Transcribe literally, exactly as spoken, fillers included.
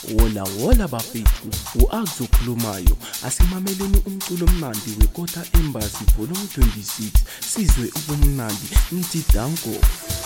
Wola wola bafethu, u-Ags okhulumayo. Asimameleni umculo omnandi weKota Embassy volume twenty-six. Sizwe ubumnandi, ngithi danko.